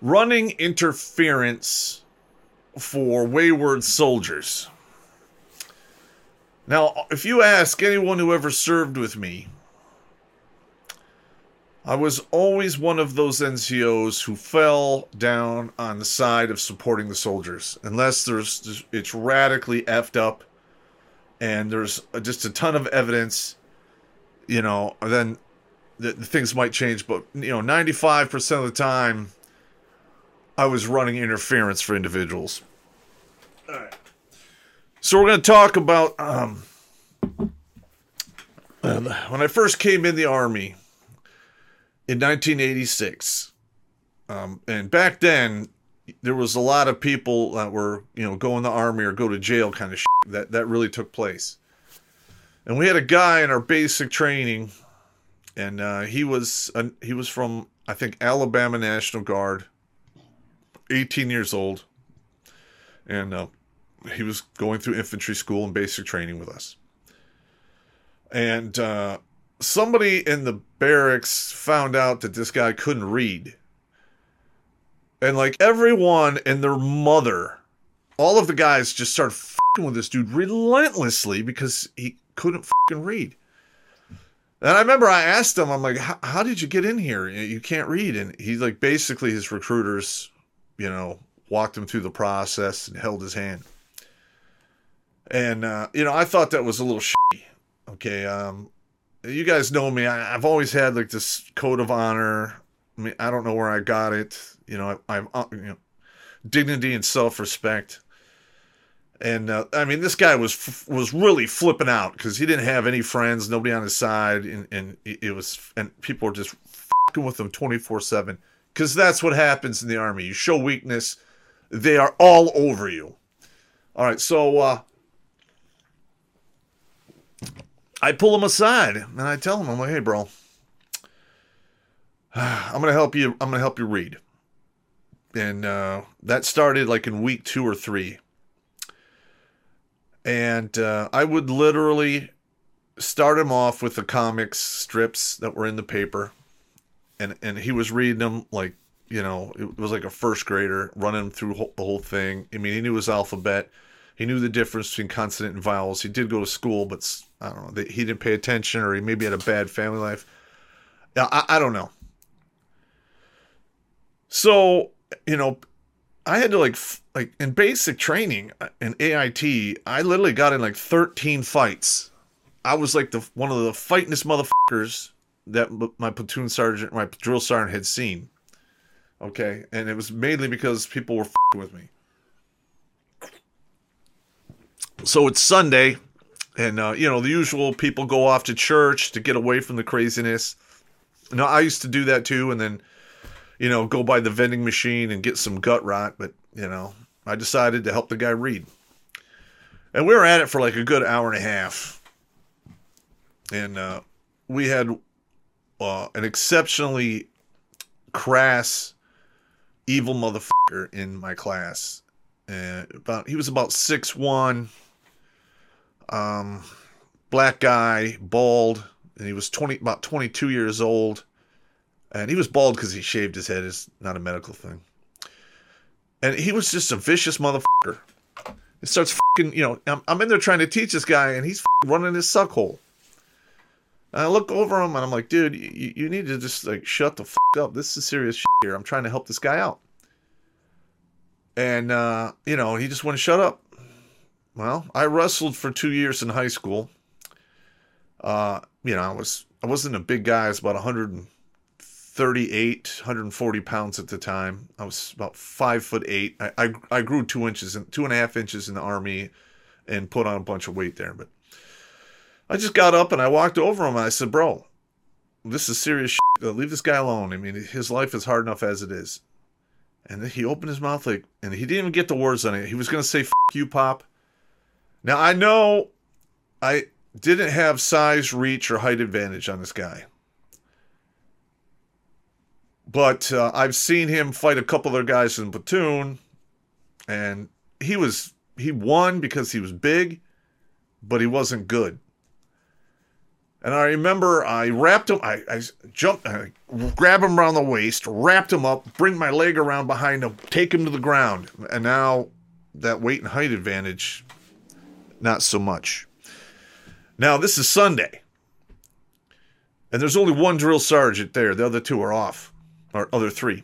Running interference for wayward soldiers. Now, if you ask anyone who ever served with me, I was always one of those NCOs who fell down on the side of supporting the soldiers. Unless it's radically effed up and there's just a ton of evidence, then the things might change. But, 95% of the time, I was running interference for individuals. All right. So we're going to talk about when I first came in the Army in 1986. And back then, there was a lot of people that were, go in the Army or go to jail kind of shit. That really took place. And we had a guy in our basic training, and he was from, I think, Alabama National Guard, 18 years old. And he was going through infantry school and basic training with us. And somebody in the barracks found out that this guy couldn't read. And like everyone and their mother, all of the guys just started f***ing with this dude relentlessly because he couldn't f***ing read. And I remember I asked him, I'm like, how did you get in here? You can't read. And he like basically his recruiters, walked him through the process and held his hand. And, I thought that was a little shitty. Okay. You guys know me. I've always had like this code of honor. I mean, I don't know where I got it. I've dignity and self-respect. And, this guy was really flipping out because he didn't have any friends, nobody on his side. And people were just fucking with him 24/7 because that's what happens in the Army. You show weakness, they are all over you. All right. So, I pull him aside and I tell him, I'm like, hey, bro, I'm going to help you. I'm going to help you read. And that started like in week 2 or 3. And I would literally start him off with the comics strips that were in the paper. And he was reading them like, it was like a first grader, running him through the whole thing. I mean, he knew his alphabet. He knew the difference between consonant and vowels. He did go to school, but I don't know. He didn't pay attention, or he maybe had a bad family life. I don't know. So, I had to like in basic training in AIT, I literally got in like 13 fights. I was like one of the fightingest motherfuckers that my platoon sergeant, my drill sergeant had seen. Okay. And it was mainly because people were f***ing with me. So it's Sunday, and, the usual people go off to church to get away from the craziness. I used to do that too, and then, go by the vending machine and get some gut rot, but, I decided to help the guy read. And we were at it for like a good hour and a half. And we had an exceptionally crass, evil motherfucker in my class. He was about 6'1", black guy, bald, and he was about 22 years old. And he was bald because he shaved his head. It's not a medical thing. And he was just a vicious motherfucker. It starts fucking, I'm in there trying to teach this guy, and he's running his suck hole. And I look over him, and I'm like, dude, you need to just, like, shut the fuck up. This is serious shit here. I'm trying to help this guy out. And, he just wouldn't shut up. Well, I wrestled for 2 years in high school. I wasn't a big guy. I was about 138, 140 pounds at the time. I was about 5'8". I grew 2.5 inches in the Army and put on a bunch of weight there. But I just got up and I walked over him and I said, bro, this is serious shit. Leave this guy alone. I mean, his life is hard enough as it is. And then he opened his mouth and he didn't even get the words on it. He was going to say, "F you, Pop." Now, I know I didn't have size, reach, or height advantage on this guy. But I've seen him fight a couple other guys in the platoon, and he won because he was big, but he wasn't good. And I remember I wrapped him, I jumped, I grabbed him around the waist, wrapped him up, bring my leg around behind him, take him to the ground. And now that weight and height advantage, not so much. Now this is Sunday. And there's only one drill sergeant there. The other two are off, or other three.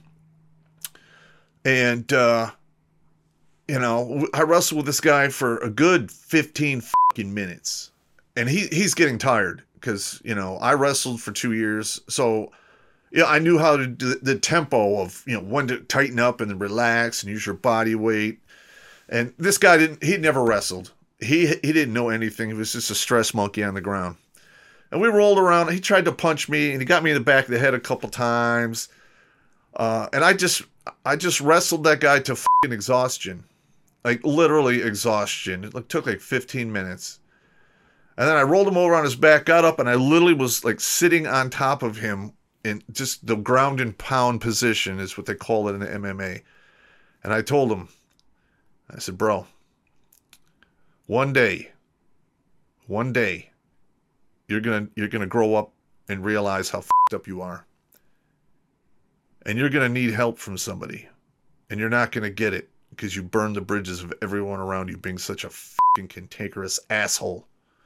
And, I wrestled with this guy for a good 15 fucking minutes. And he's getting tired because, I wrestled for 2 years. So, I knew how to do the tempo of, when to tighten up and then relax and use your body weight. And this guy he never wrestled. He didn't know anything. He was just a stress monkey on the ground. And we rolled around. He tried to punch me and he got me in the back of the head a couple times. And I just wrestled that guy to fucking exhaustion. Like literally exhaustion. It took like 15 minutes. And then I rolled him over on his back, got up, and I literally was like sitting on top of him in just the ground and pound position is what they call it in the MMA. And I told him, I said, bro, one day, you're gonna grow up and realize how fucked up you are. And you're gonna need help from somebody. And you're not gonna get it because you burned the bridges of everyone around you being such a fucking cantankerous asshole.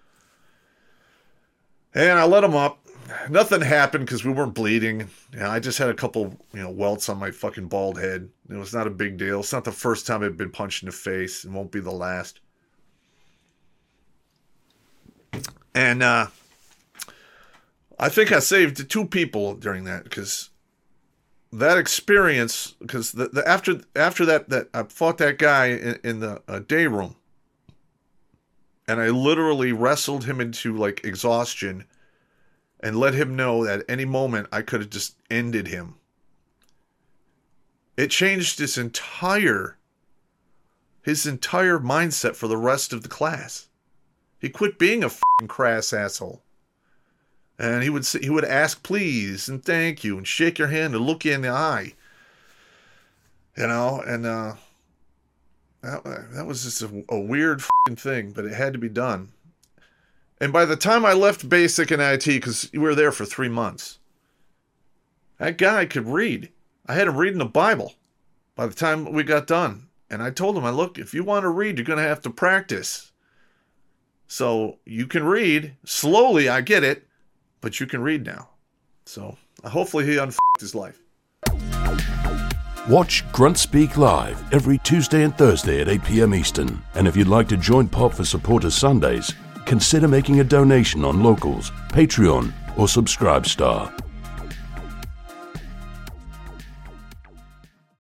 And I let him up. Nothing happened because we weren't bleeding. I just had a couple, welts on my fucking bald head. It was not a big deal. It's not the first time I've been punched in the face. It won't be the last. And I think I saved 2 people during that because that experience, because after that I fought that guy in the day room. And I literally wrestled him into like exhaustion and let him know that at any moment I could have just ended him. It changed his entire mindset for the rest of the class. He quit being a fucking crass asshole. And he would ask please and thank you and shake your hand and look you in the eye. And that was just a weird fucking thing, but it had to be done. And by the time I left basic and IT, because we were there for 3 months, that guy could read. I had him reading the Bible by the time we got done. And I told him, look, if you want to read, you're going to have to practice. So you can read. Slowly, I get it, but you can read now. So hopefully he unfucked his life. Watch Grunt Speak live every Tuesday and Thursday at 8 p.m. Eastern. And if you'd like to join Pop for Supporters Sundays, consider making a donation on Locals, Patreon, or Subscribe Star.